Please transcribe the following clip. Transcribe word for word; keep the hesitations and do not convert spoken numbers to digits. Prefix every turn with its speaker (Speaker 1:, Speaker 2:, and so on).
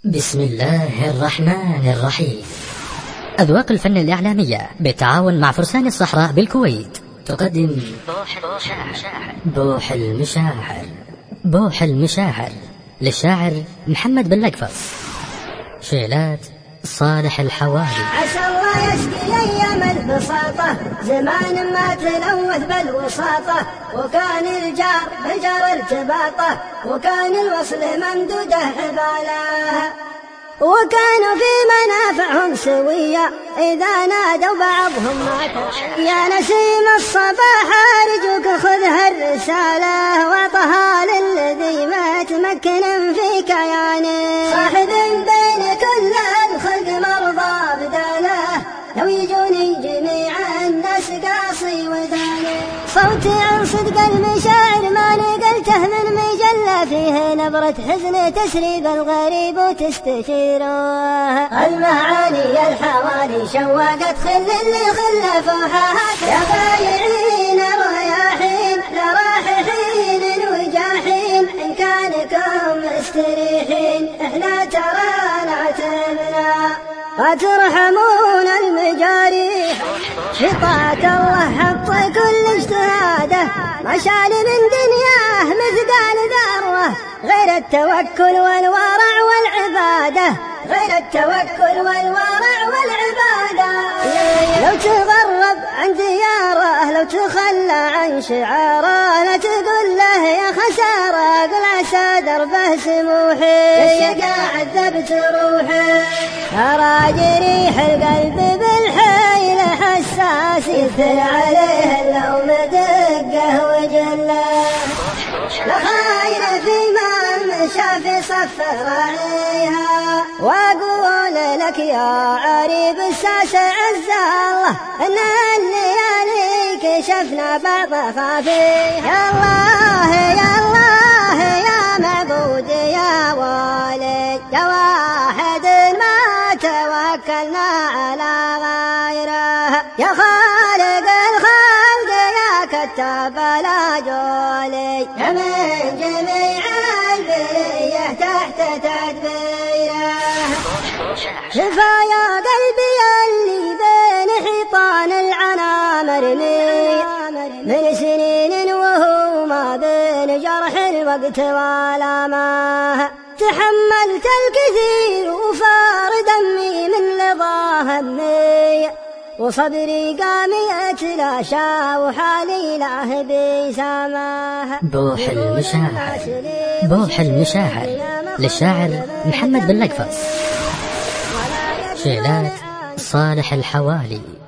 Speaker 1: بسم الله الرحمن الرحيم. أذواق الفن الإعلامية بالتعاون مع فرسان الصحراء بالكويت تقدم بوح المشاعر. بوح المشاعر للشاعر محمد بن لقفص، شيلات صالح الحوالي.
Speaker 2: عسى الله يسقي أيام البساطة، زمان ما تلوث بالوساطة، وكان الجار بجار ارتباطه، وكان الوصل ممدوده حباله، وكانوا في منافعهم سوية إذا نادوا بعضهم مات. يا نسيم الصباح أرجوك خذ هالرسالة، وطها للذي ما تمكن في كيانه، صاحب بين كل الخلق مرضى بداله، لو يجوني جميع الناس قاصي ودانه. صوتي عن صدق المشاعر ما نقلته من مجلة، فيه نبرة حزن تسري بالغريب وتستشيره، المعاني الحوالي شوقت خل اللي خلفوها. يا بايعين رياحين لراححين وجاحين، إن كانكم مستريحين احنا ترى نعتبنا، وترحمون المجاريح في طاعة الله حط كل اجتهاده، ما شال من دنياه مثقال ذرة غير التوكل والورع والعبادة، غير التوكل والورع والعبادة. لو تغرب عن دياره، لو تخلى عن شعاره، لا تقول له يا خسارة، قل عسى دربه سموحي، الشقا عذبت روحي. ترى جريح القلب بالحيل حساس، يثر عليه اللوم دقه وجله، لخاين في ما مشى في صف راعيها. واقول لك يا عريب الساس عز الله، ان الليالي كشفنا بعض خافيها. يا الله يا الله يا معبود يا والد، يا واحد ما توكلنا على غيره، يا خالق الخلق يا كتاب الاجولي، يا من جميع البريه تحت تدبيره. شفا يا قلبي اللي بين حيطان العنا مرمي من سنين، وهو ما بين جرح الوقت والامه، تحملت الكثير وفار دمي من لظى همي، وصبري قام يتلاشى وحالي له بسماه.
Speaker 1: بوح المشاعر. بوح المشاعر للشاعر محمد بن لقفص، شيلات صالح الحوالي.